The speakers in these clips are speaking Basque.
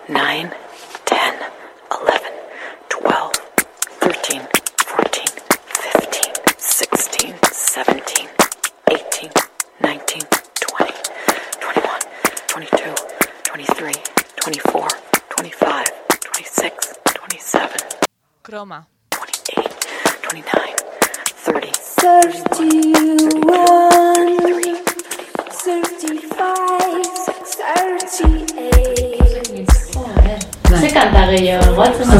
9, 10, 11, 12, 13, 14, 15, 16, 17, 18, 19, 20, 21, 22, 23, 24, 25, 26, 27. Croma. 28, 29, 30, 31, 35, 38. Se canta gehiago,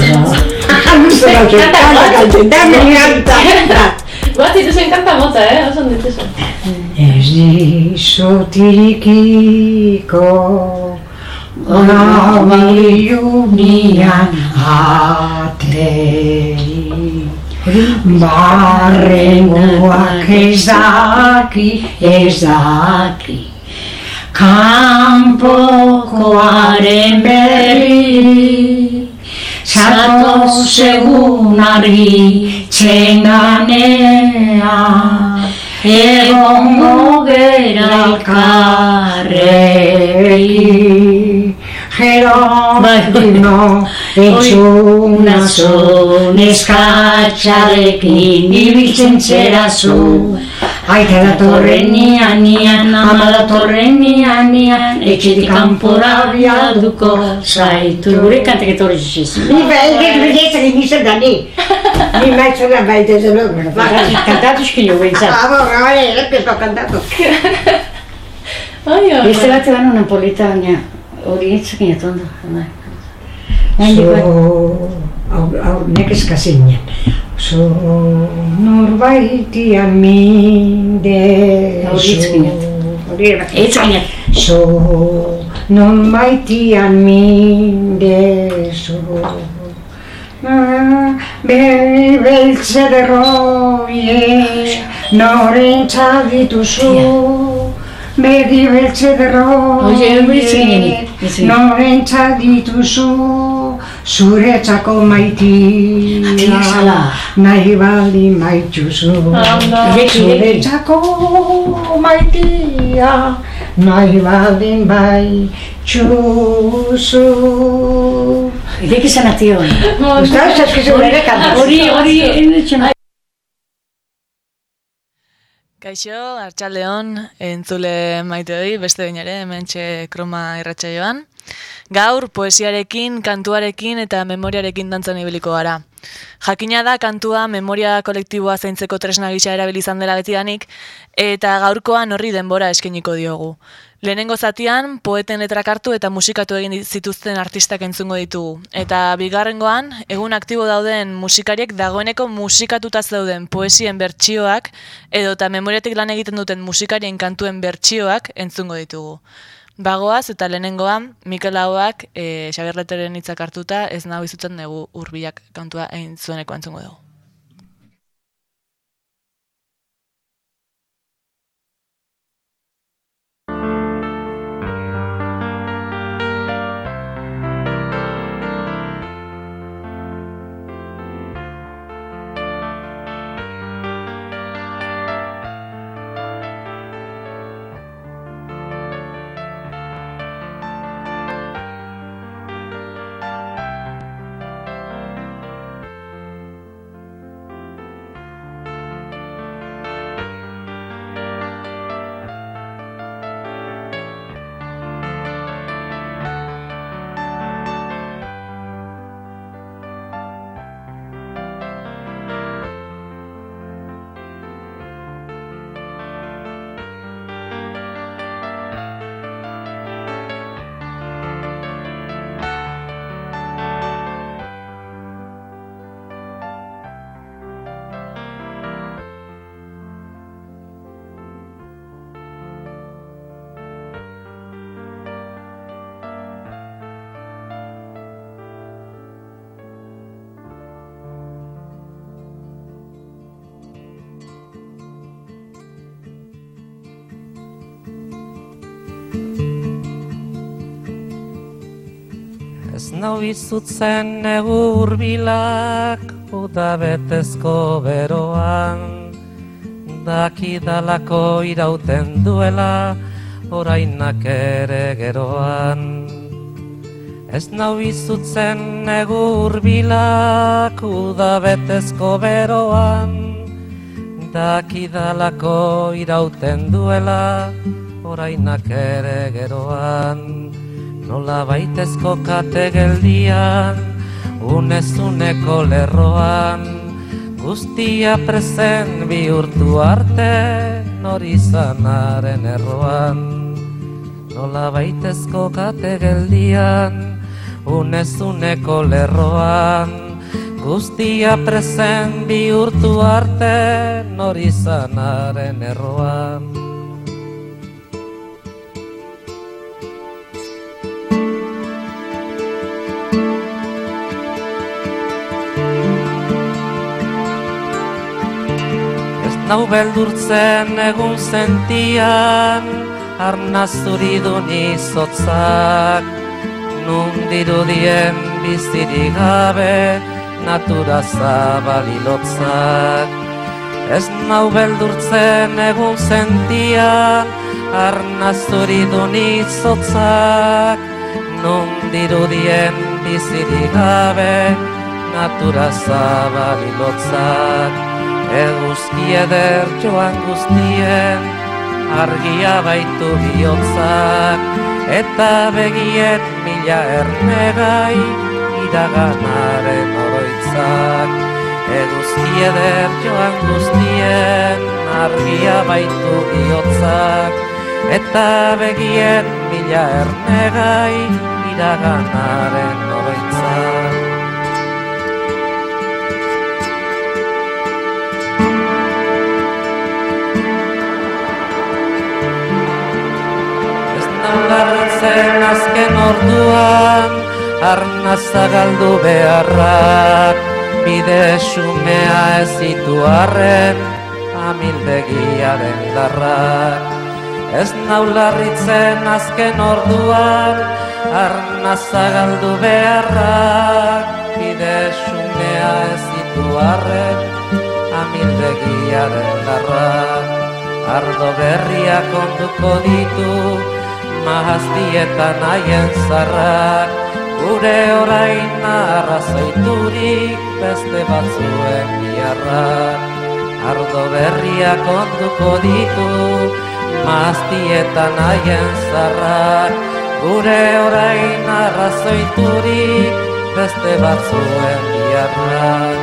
Guatzen kanta motza, oso dituzu. Ez dizotirikiko Nabiunian ateri Barrengoak ez daki Kanpokoaren berri Zatoz egunari txendanea Egongo gera elkarrei Geronimo entzuna neskatxarekin ibiltzen zera zu Aita datorren nian, ama datorren nian, etxetik kanpora bialduko zaitu. Gure kantek etorri zizu. Ni behitzak inizan da ni. Ni maitzak baita ez dut. Kantatu eskin jo behitzak. Errepeto kantatu. Beste bat eban honen polita, baina hori hitzak inatondo. Nekez zinen. So norbaitian mindezu. So norbaitian mindezu. Berri beltze derroie norentzat dituzu. Berri beltze derroie norentzat dituzu. Zuretzako maitia nahi baldin maituzu. Zuretzako maitia nahi baldin maituzu. Idek izan atio. Gustavo, eskizu nire kantatu. Hori enetxena. Kaixo, Arratsaldeon, entzule maite hori, beste behin ere, hementxe Kroma irratsaioan. Gaur, poesiarekin, kantuarekin eta memoriarekin dantzan ibiliko gara. Jakina da kantua memoria kolektiboa zaintzeko tresna gisa erabili izan dela betidanik, eta gaurkoan horri denbora eskainiko diogu. Lehenengo zatian, poeten letrak hartu eta musikatu egin zituzten artistak entzungo ditugu. Eta bigarrengoan, egun aktibo dauden musikariek dagoeneko musikatuta zeuden poesien bertsioak edota memoriatik lan egiten duten musikarien kantuen bertsioak entzungo ditugu. Bagoaz eta lehenengoan, Mikel Lauak Xabier Leteren hitzak hartuta ez nahu izutzen dugu hurbilak kantua egin zueneko entzungo dugu. Ez nau izutzen negu hurbilak udabetezko beroan, dakidalako irauten duela orainak ere geroan. Ez nau izutzen egur bilak udabetezko beroan, dakidalako irauten duela orainak ere geroan. Nola baitezko kate geldian, unezuneko lerroan, guztia prezen bihurtu arte nori izanaren erroan. Nola baitezko kate geldian, unezuneko lerroan, guztia prezen bihurtu arte nori izanaren erroan. Ez nau beldurtzen egun sentian, arnazuridun izotzak, nun dirudien bizirik gabe, natura zabalilotzak. Ez nau beldurtzen egun sentian, arnazuridun izotzak, nun dirudien bizirik gabe, natura zabalilotzak. Eguzki eder joan guztien, argia baitu bihotzak, eta begien mila ernegai iraganaren oroitzak. Eguzki eder joan guztien, argia baitu bihotzak, eta begien mila ernegai iraganaren oroitzak. Lartzen azken orduan, arnaza galdu beharrak, bide xumea ez zitu arren, amildegiaren darrak. Ez nau larritzen azken orduan, arnaza galdu beharrak, bide xumea ez zitu arren, amildegiaren darrak. Ardo berriak onduko ditu, mahastietan haien zarrak, gure orain arrazoiturik beste batzuen biharrak. Ardo berriak onduko ditu, mahastietan haien zarrak, gure orain arrazoiturik beste batzuen biharrak.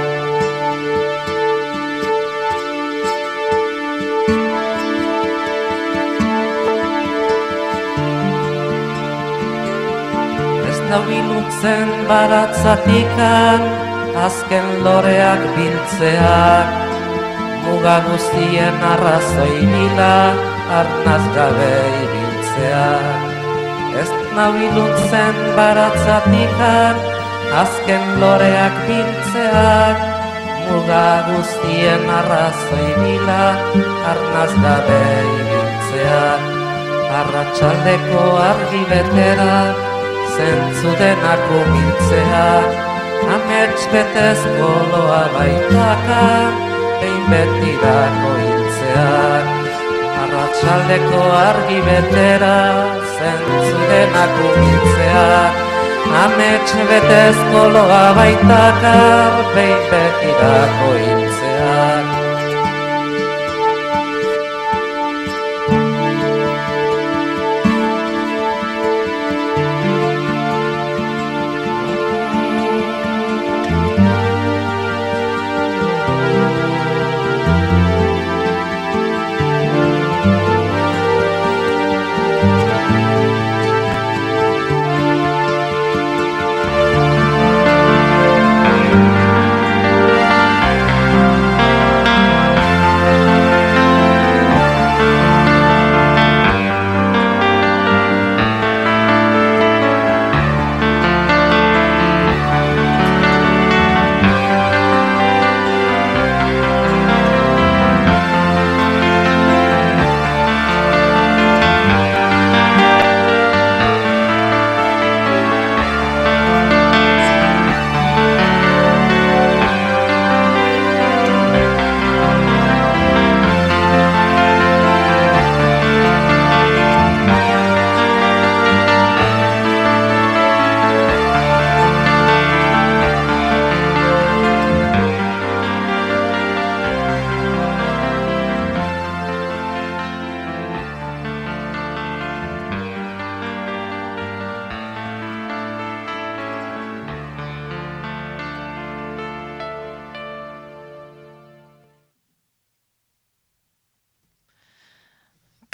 Bilutzen baratzatikan, azken loreak biltzeak, muga guztien arrazoi bila, arnaz gabe ibiltzeak. Ez nau bilutzen baratzatikan, azken loreak biltzeak, muga guztien arrazoi bila, arnaz gabe ibiltzeak. Arratsaldeko argi betera, zentzu denak umiltzeak, amets betez koloa baitaka, behin betirako hiltzeak. Arratsaldeko argi betera, zentzu denak umiltzeak, amets betez koloa baitaka, behin betirako hiltzeak.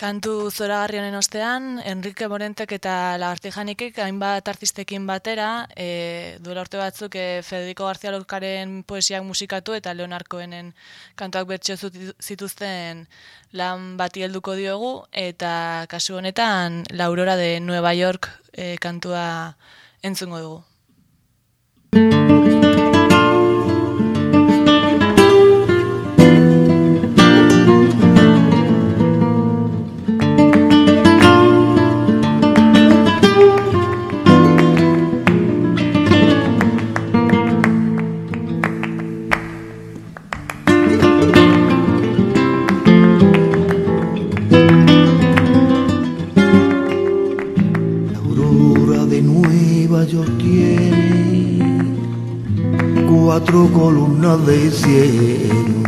Kantu zoragarri honen ostean, Enrique Morentek eta Lagartijanikek hainbat artistekin batera, duela urte batzuk Federico García Lorcaren poesiak musikatu eta Leonard Cohenen kantuak bertsio zituzten lan bati helduko diogu, eta kasu honetan La Aurora de Nueva York kantua entzungo dugu. Cuatro columnas de cielo,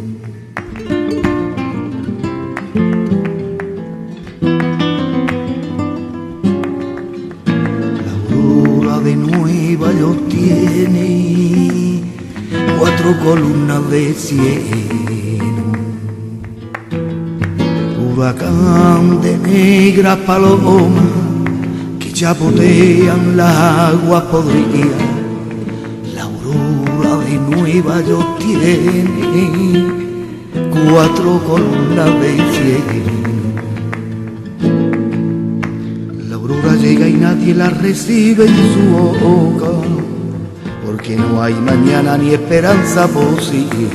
la aurora de Nueva York tiene cuatro columnas de cielo, huracán de negras palomas que chapotean las aguas podridas. De Nueva York tiene cuatro columnas de cielo. La aurora llega y nadie la recibe en su boca, porque no hay mañana ni esperanza posible.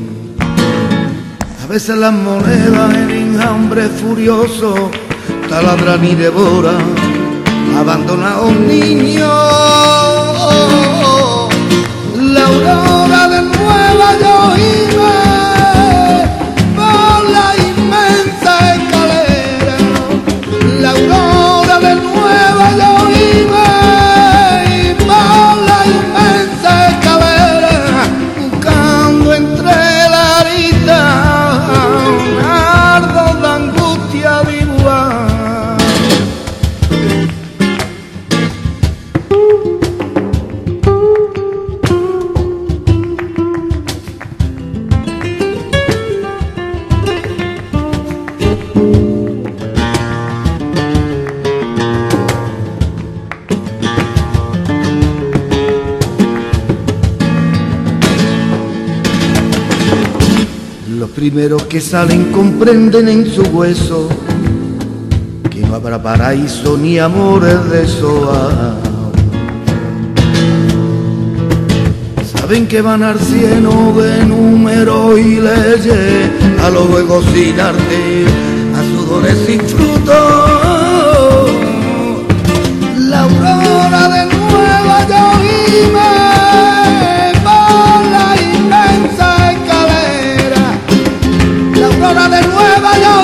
A veces las monedas en enjambre furioso taladran y devoran, abandona a un niño. La aurora de Nueva York iba por la inmensa escalera. La aurora de Nueva York iba por la inmensa escalera, buscando entre la arista un ardo de angustia dibujar. Los primeros que salen comprenden en su hueso que no habrá paraíso ni amores de soa. Saben que van al cielo de números y leyes, a lo luego sin arte, a sudores sin fruto. La aurora de Nueva York por la inmensa escalera. La aurora de Nueva York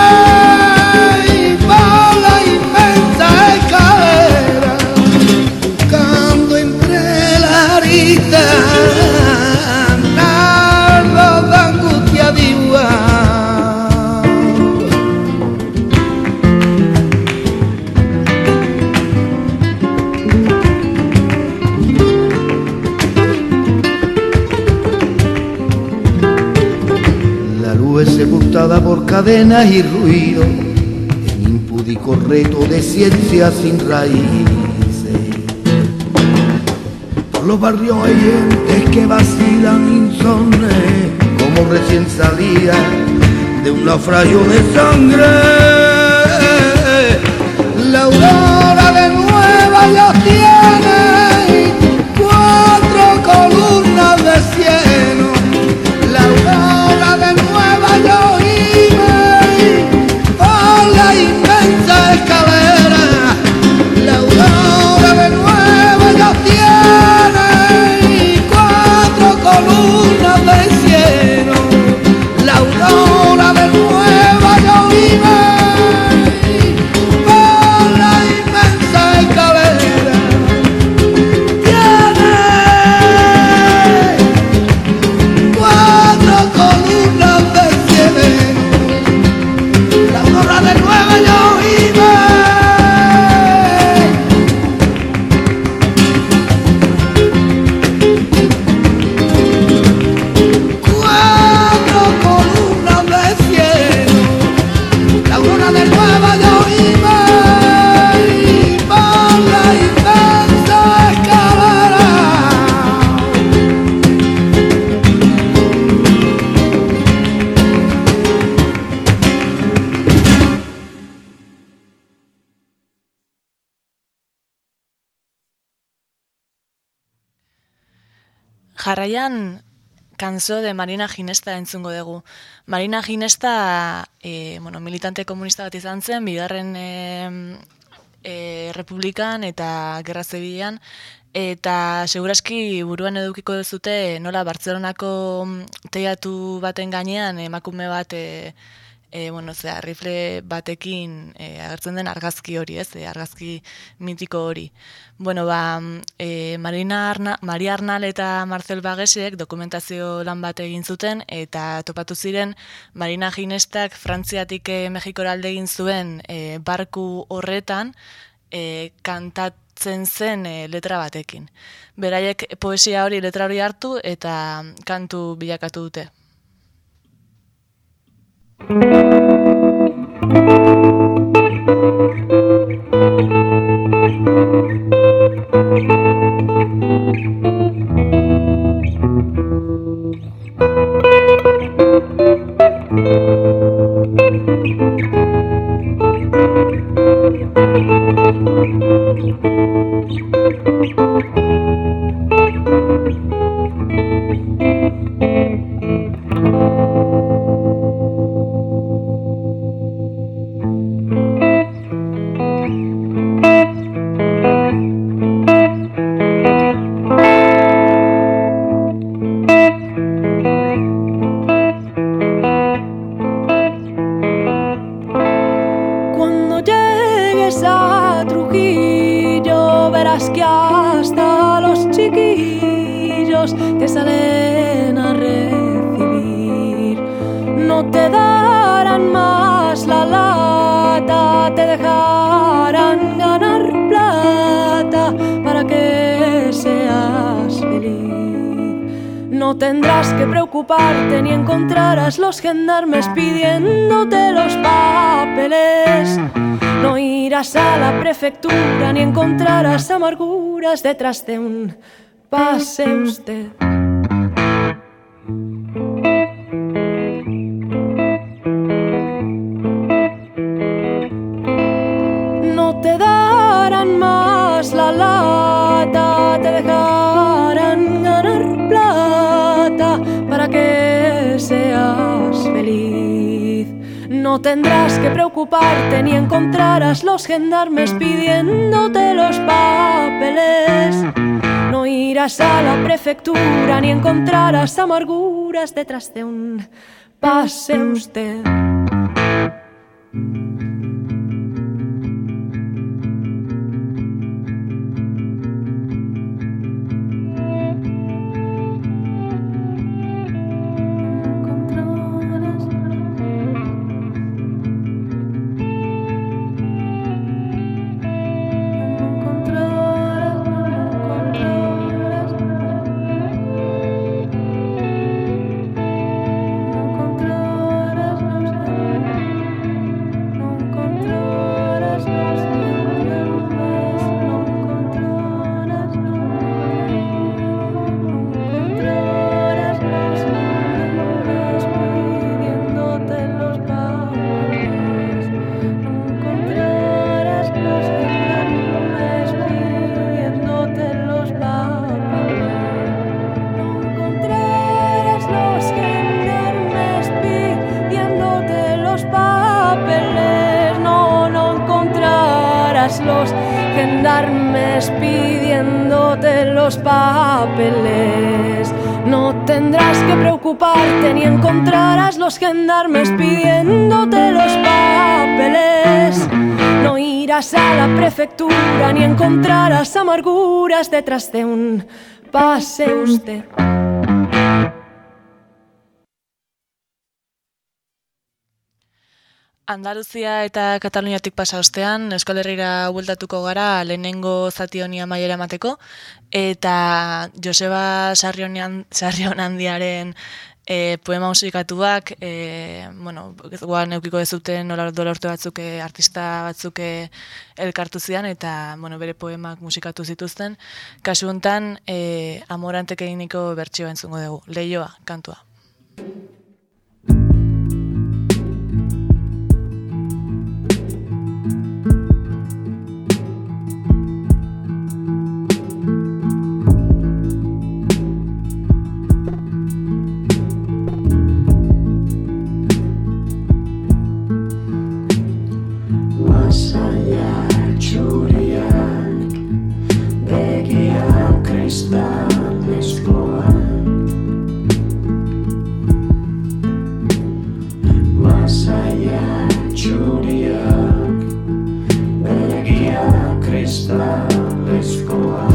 por la inmensa escalera, buscando entre la arista nardos de angustia dibujar. Sepultada por cadenas y ruido, en impúdico reto de ciencia sin raíces. Por los barrios hay gentes que vacilan insomnes, como recién salía de un naufragio de sangre. La aurora de Nueva York tiene cuatro columnas de cielo. La aurora de Nueva York por la inmensa escalera. La aurora de Nueva York tiene cuatro columnas de cielo. La aurora de Nueva York Jarraian, Cançó de Marina Ginesta entzungo dugu. Marina Ginesta, militante komunista bat izan zen, bigarren Republikan eta Gerra Zibilean, eta seguraski buruan edukiko duzute nola Bartzelonako teiatu baten gainean emakume bat rifle batekin agertzen den argazki hori, argazki mitiko hori. Maria Arnal eta Marcel Bagesek dokumentazio lan bat egin zuten, eta topatu ziren Marina Ginestak Frantziatik Mexikora alde egin zuen barku horretan kantatzen zen letra batekin. Beraiek poesia hori, letra hori hartu eta kantu bilakatu dute. Que salen a recibir no te darán más la lata, te dejarán ganar plata para que seas feliz. No tendrás que preocuparte ni encontrarás los gendarmes pidiéndote los papeles. No irás a la prefectura ni encontrarás amarguras detrás de un pase usted. No te darán más la lata, te dejarán ganar plata para que seas feliz. No tendrás que preocuparte ni encontrarás los gendarmes pidiéndote los papeles. No irás a la prefectura ni encontrarás amarguras detrás de un pase usted. Los gendarmes pidiéndote los papeles. No tendrás que preocuparte ni encontrarás los gendarmes pidiéndote los papeles. No irás a la prefectura ni encontrarás amarguras detrás de un pase usted. Andaluzia eta Kataluniatik pasa ostean, Euskal Herrira bueltatuko gara lehenengo zati honi amaiera emateko, eta Joseba Sarrionandiaren poema musikatuak, guan eukiko dezuten dolorte batzuk, artista batzuk elkartu zidan, eta bere poemak musikatu zituzten. Kasu honetan, Amorantek eginiko bertsioa entzungo dugu, Leioa, kantua. kristaleskoa.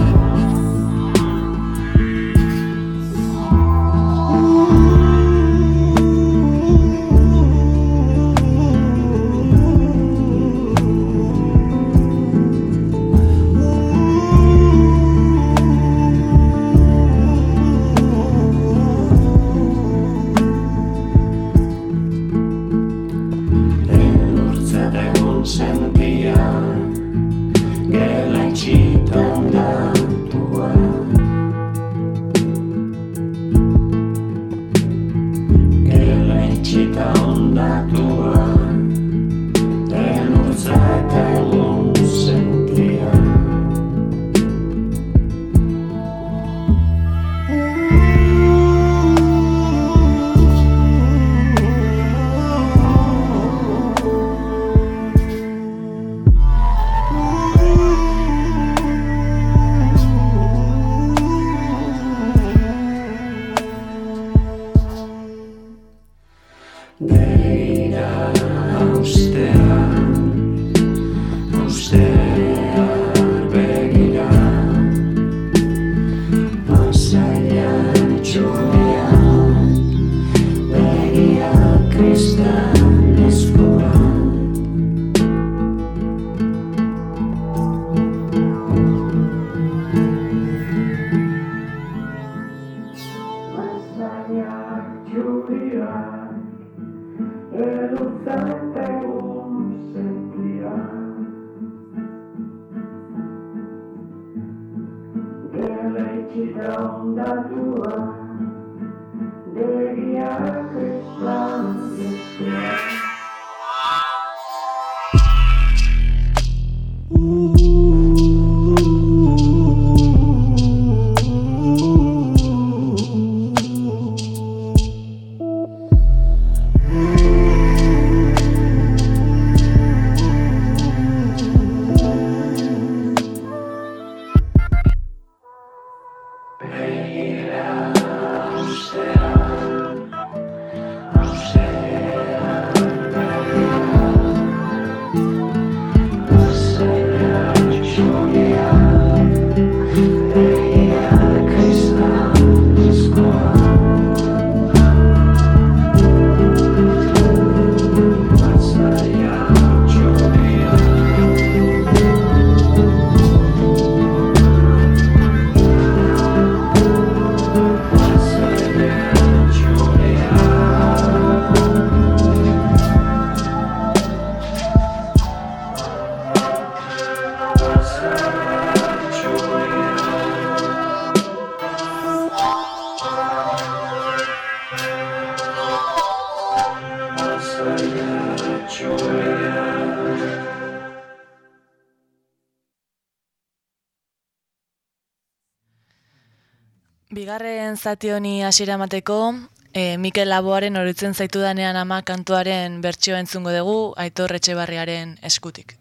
Bigarren zati honi hasiera emateko, Mikel Laboaren Oroitzen zaitudanean ama kantuaren bertsioa entzungo dugu Aitor Etxebarriaren eskutik.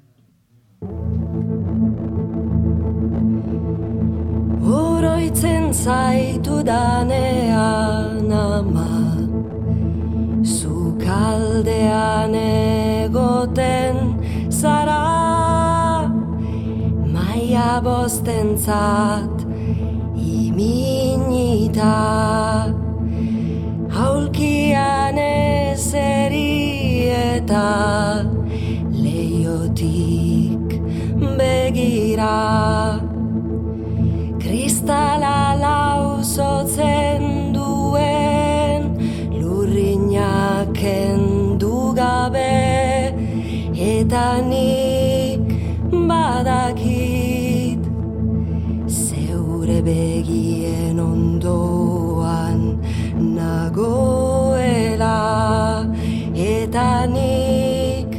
Oroitzen zaitudanean ama, sukaldean egoten zara, maia bostentzat iminita, haulkian ezeri eta leiotik begira, kristala lausotzen duen lurrinak kendu gabe, eta nik badakit zeure begien ondoan nagoela, eta nik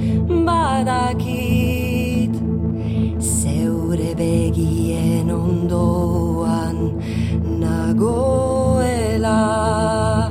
badakit zeure begien ondoan nagoela.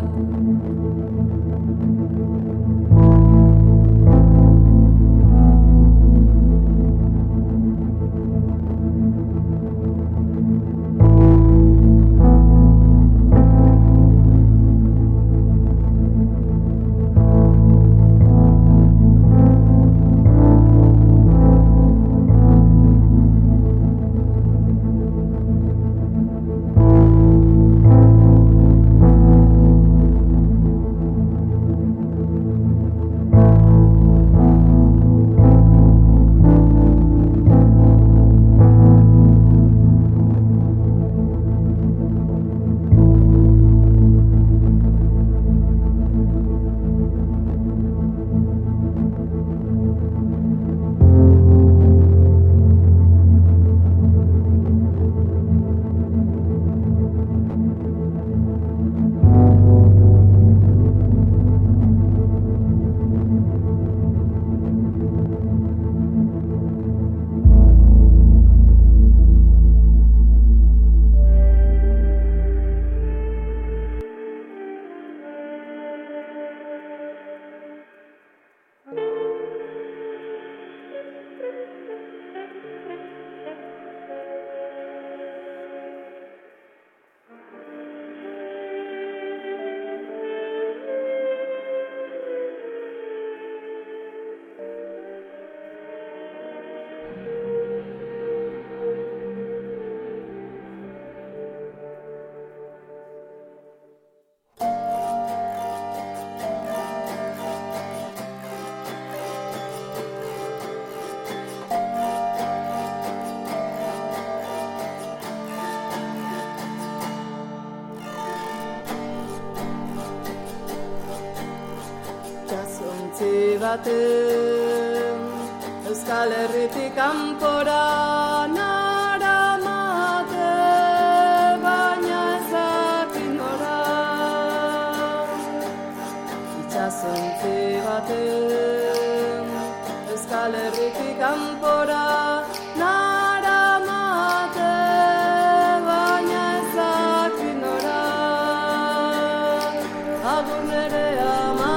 baten Euskal Herritik kanpora naramate, baina ez dakit nora. Itxasontzi baten Euskal Herritik kanpora naramate, baina ez dakit nora. Agur nere ama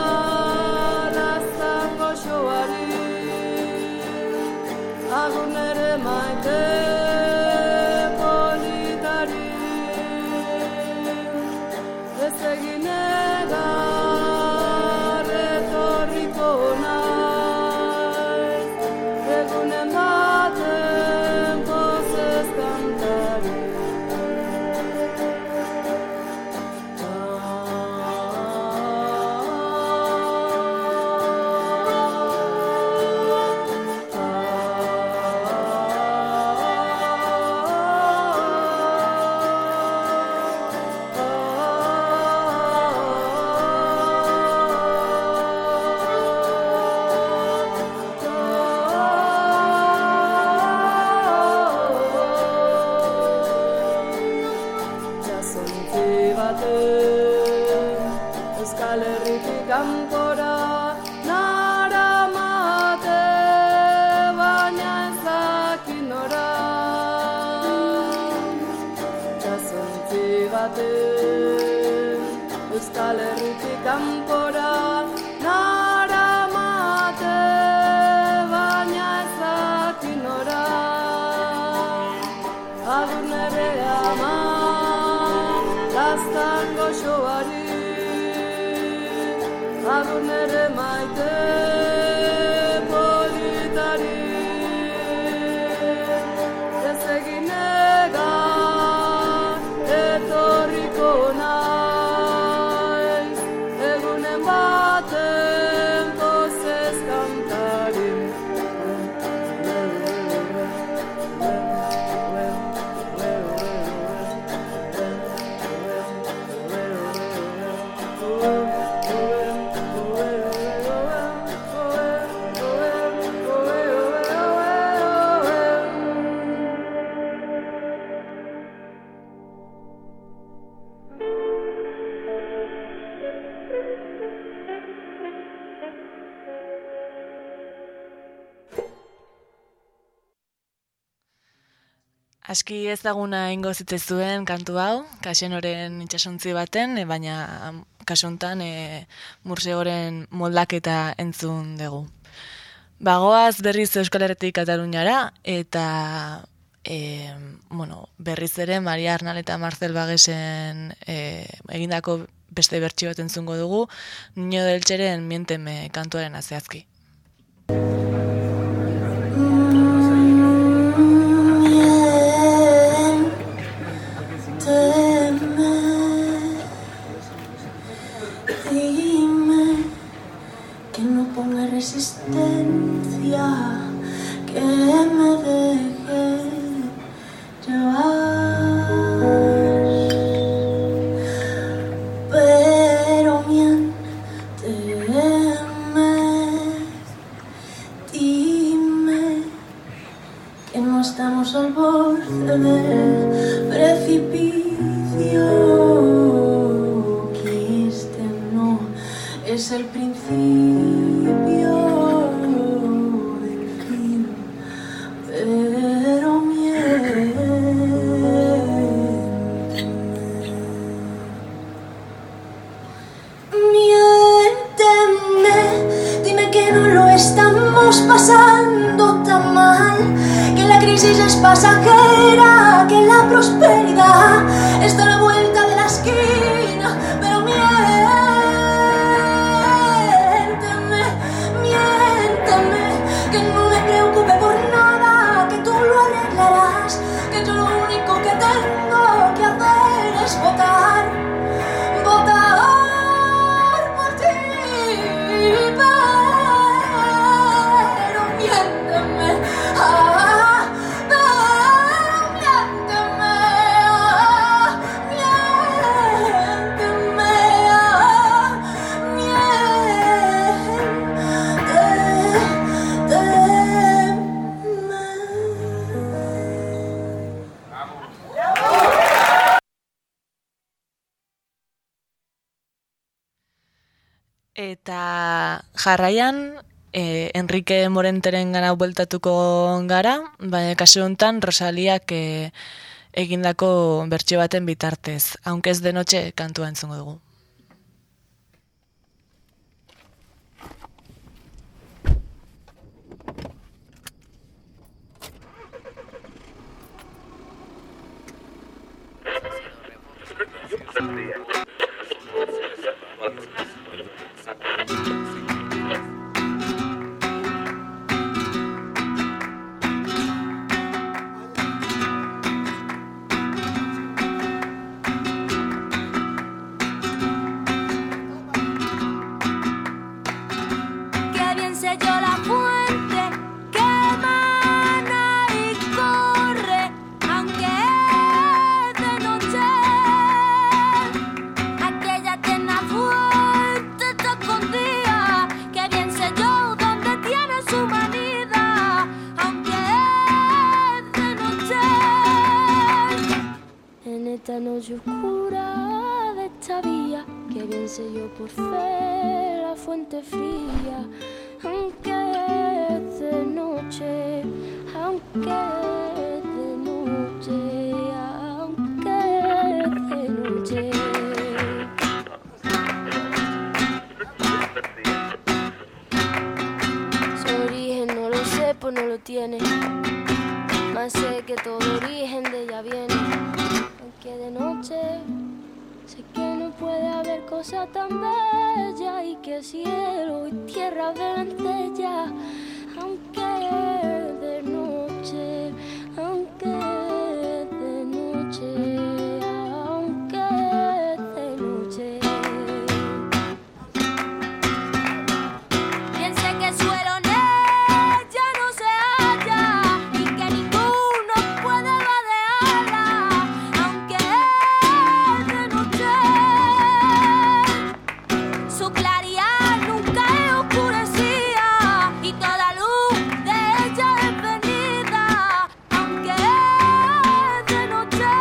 Laztango shoari, agur nere maite politari. Ez egin egar etorriko naiz, egunen baten pozez kantari. Euskal Herritik kanpora naramate, baina ez dakit nora. Itxasontzi baten Euskal Herritik kanpora naramate, baina ez dakit nora. Agur nere ama Laztango shoari, agur nere maite politari. Ez egin egar etorriko naiz, egunen baten pozez kantari. Aski ezaguna ingo zitzezuen kantu hau, Kasenoren itxasontzi baten, baina kasu honetan Mursegoren moldaketa entzun dugu. Bagoaz berriz Euskal Herritik Kataluniara, eta berriz ere Maria Arnal eta Marcel Bagesen egindako beste bertsio bat entzungo dugu, Niño del Txeren Miénteme kantuaren azehazki. Dime que no ponga resistencia, que me deje llevar, pero miénteme, dime que no estamos al borde del precipicio, que este no es el principio del fin, pero miénteme, dime que no lo estamos pasando tan mal, que la crisis es pasajera, que la prosperidad está a la vuelta de la esquina, pero miénteme, que no me preocupe por nada, que tú lo arreglarás, que yo lo único que tengo que hacer es votar por ti, pero miénteme, miénteme. Eta jarraian, Enrique Morenteren gana bueltatuko gara, baina kasu honetan Rosaliak egindako bertsio baten bitartez, aunque ez de noche kantua entzungo dugu. Noche oscura de esta vía, que bien sé yo por fe la fuente fría, aunque es de noche, aunque es de noche, aunque es de noche. Su origen no lo sé, pues no lo tiene, más sé que todo origen de ella viene. Que de noche sé que no puede haber cosa tan bella y que cielo y tierra beben de ella, aunque de noche, aunque de noche, aunque de noche. Bien sé que suelo en ella no se halla y que ninguno puede vadearla. Su claridad nunca es oscurecida y toda luz de ella es venida, aunque es de noche.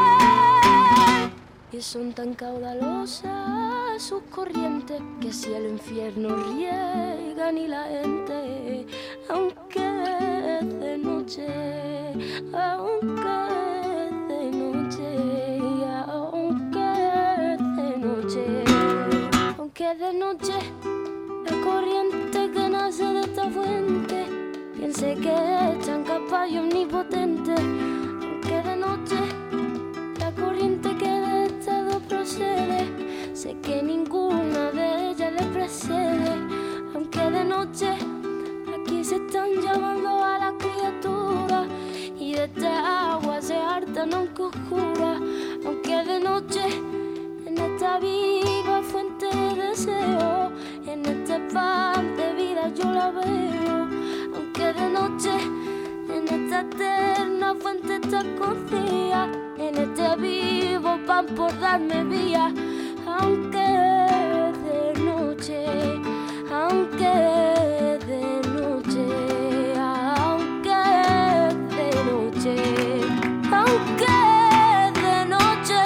Y son tan caudalosas sus corrientes que cielo e infierno riegan y la gente, aunque es de noche, aunque es de noche, aunque es de noche. Aunque de noche la corriente que nace de esta fuente, piense que es tan capaz y omnipotente. Aunque de noche la corriente que de estado procede, sé que ninguna de ellas le precede. Aunque de noche aquí se están llamando a las criaturas y de esta agua se hartan aunque oscura. Aunque de noche en esta viva fuente de deseo, en este pan de vida yo la veo. Aunque de noche en esta eterna fuente está escondida, en este vivo pan por darme vía. Aunque de noche, aunque de noche, aunque de noche, aunque de noche.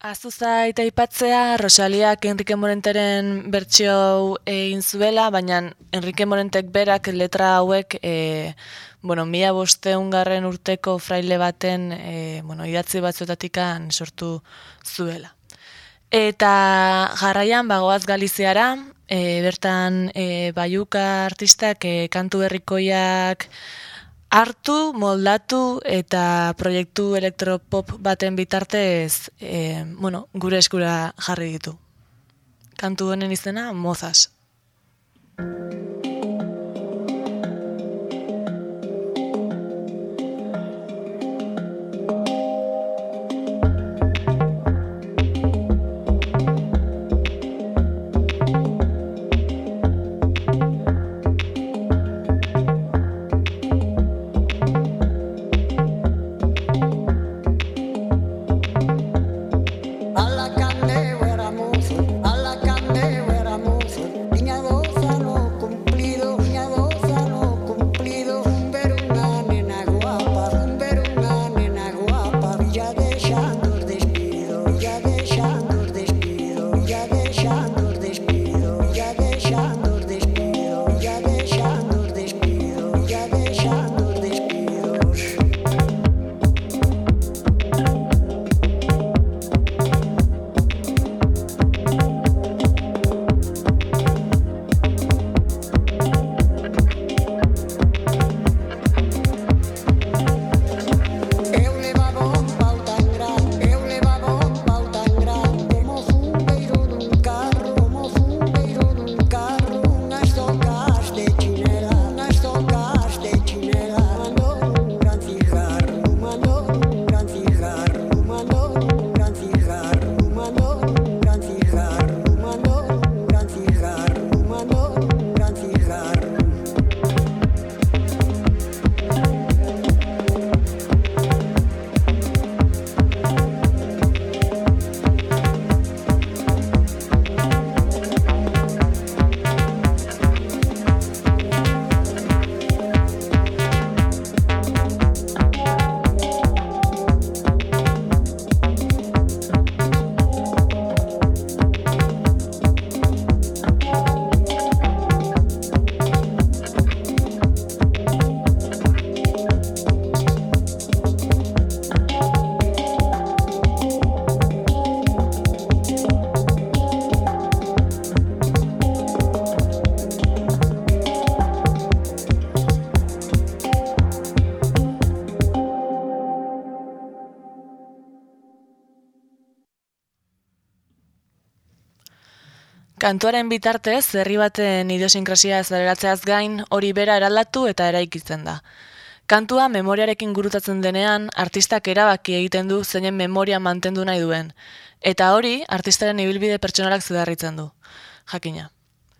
Ahaztu zait aipatzea, Rosaliak Enrique Morenteren bertsio hau egin zuela, baina Enrique Morentek berak letra hauek 1500 urteko fraile baten idatzi batzuetatikan sortu zuela. Eta jarraian bagoaz Galiziara, bertan Baiuka artistak kantu herrikoiak hartu, moldatu eta proiektu elektropop baten bitartez gure eskura jarri ditu. Kantu honen izena Mozas. Kantuaren bitartez, herri baten idiosinkrasia azaleratzeaz gain, hori bera eraldatu eta eraikitzen da. Kantua memoriarekin gurutatzen denean, artistak erabaki egiten du zeinen memoria mantendu nahi duen. Eta hori, artistaren ibilbide pertsonalak zedarritzen du. Jakina.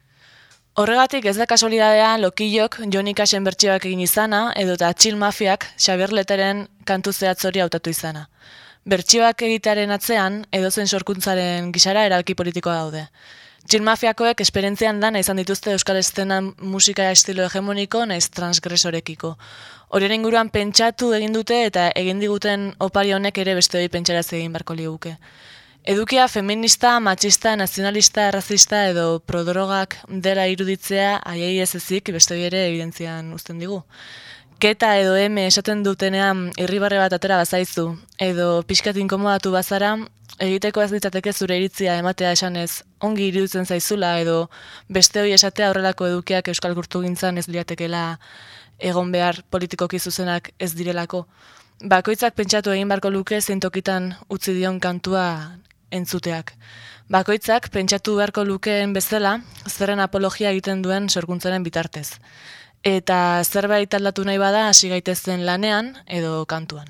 Horregatik ez da kasualidadea Lokillok Johnny Cashen bertsioak egin izana, edota Chill Mafiak Xabier Leteren kantu zehatz hori hautatu izana. Bertsioak egitearen atzean, edozen sorkuntzaren gisara erabaki politikoa daude. Chill Mafiakoek esperientzian lana izan dituzte euskal estenan musika estilo hegemoniko naiz transgresorekiko. Horien inguruan pentsatu egin dute eta egin diguten opari honek ere beste hori pentsaraz egin barko liguke. Edukia feminista, matxista, nazionalista, razista edo prodrogak dela iruditzea aiei ez ezik beste hori ere evidentzian uzten digu. Keta edo eme esaten dutenean irribarre bat atera bazaizu edo pixkat inkomodatu bazara, egiteko ez ditzateke zure iritzia ematea esanez ongi iruditzen zaizula edo beste hori esatea horrelako edukiak euskal kulturgintzan ez liatekela egon behar politikoki zuzenak ez direlako. Bakoitzak pentsatu egin barko luke zein tokitan utzi dion kantua entzuteak. Bakoitzak pentsatu beharko lukeen bezala zerren apologia egiten duen sorkuntzaren bitartez. Eta zerbait aldatu nahi bada hasi gaitezen lanean edo kantuan.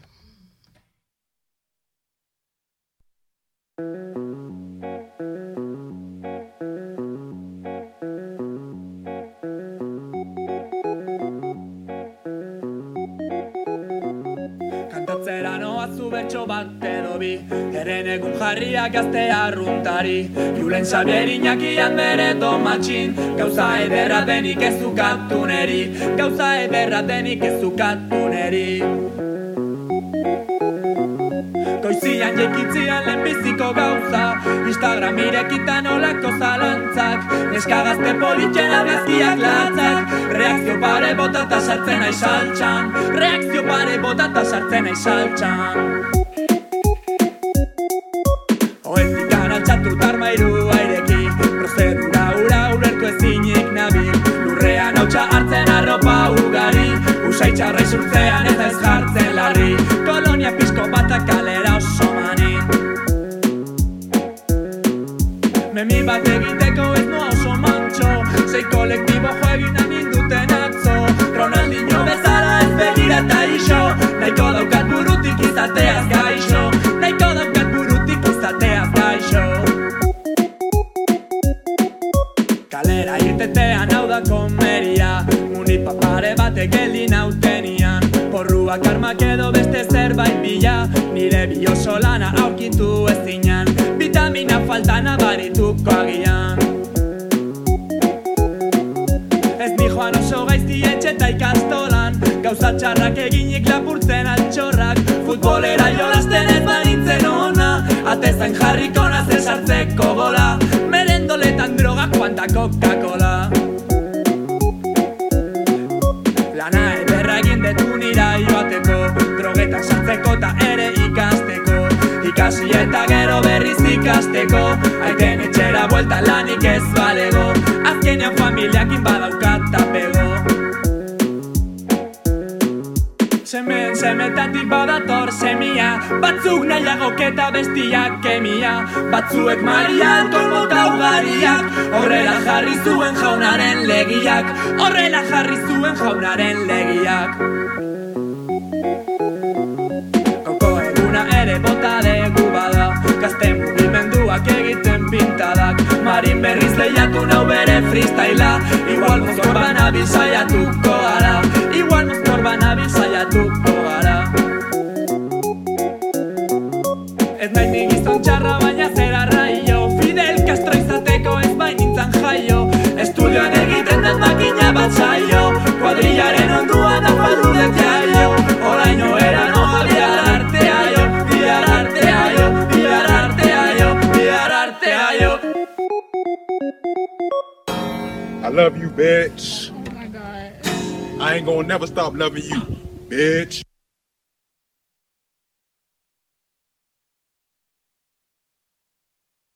Kantatzera noa zu bertso bat edo bi, eren egun jarriak gazte arruntari, Julen Xabier Iñakian bere domatxin, gauza ederra denik ez ukatu neri, gauza ederra denik ez ukatu neri. Goizi Agian jeikitzian lehenbiziko gauza Instagram irekitan olako zalantzak Neska gazte politxen argazkiak latzak Reakzio pare botata sartzen aiz saltxan Reakzio pare botata sartzen aiz saltxan Oetikan altxatut armairu aireki Prozedura ura ulertu ezinik nabil Lurrean hautsa hartzen arropa ugari Usaitxarra izurtzean ez ez jartzen larri Kolonia pizko batak kalera oso mani Memi bat egiteko ez noa oso mantxo Sei kolektibo jo egin ninduten atzo Ronaldinho bezala ez begira eta iso Nahiko daukat burutik izateaz gaixo Nahiko daukat burutik izateaz gaixo Kalera irtetean hau da komeria Munipapare batek geldin autenian Porruak armak edo beste zerbait bila Nire bioso lana aurkitu ezinan Vitamina falta nabarituko agian Ez ni joan oso gaizti etxe eta ikastolan Gauza txarrak eginik lapurtzen altxorrak Futbolera jolasten ez banitzen ona Atezain jarriko nazen sartzeko gola Merendoletan droga kuanta Coca-Cola Lana ederra egin detu nira joateko Drogetak sartzeko eta ere ikasteko Ikasi eta gero berriz ikasteko Aiten etxera buelta lanik ez balego Azkenean familiakin badaukat tapego Semetatik badator semia Batzuk nahiagok eta bestiak kemia Batzuek maria alkohol mota ugariak Horrela jarri zuen jaunaren legiak Horrela jarri zuen jaunaren legiak Koko eguna ere bota degu bada Gazte mugimenduak egiten pintadak Marin berriz lehiatu nau bere freestyla Igual mozkor banabil saiatuko gara Igual mozkor banabil saiatuko gara Ez nahi ni gizon txarra baina zera raio Fidel Castro izateko ez bainintzan jaio Estudioan egiten den makina bat saio Kuadrillaren onduan afaldu dut jaio Oraino era noa bihar arteaio Bihar arteaio, bihar arteaio, bihar arteaio I love you, bitch. Oh my God. I ain't gonna never stop loving you, bitch.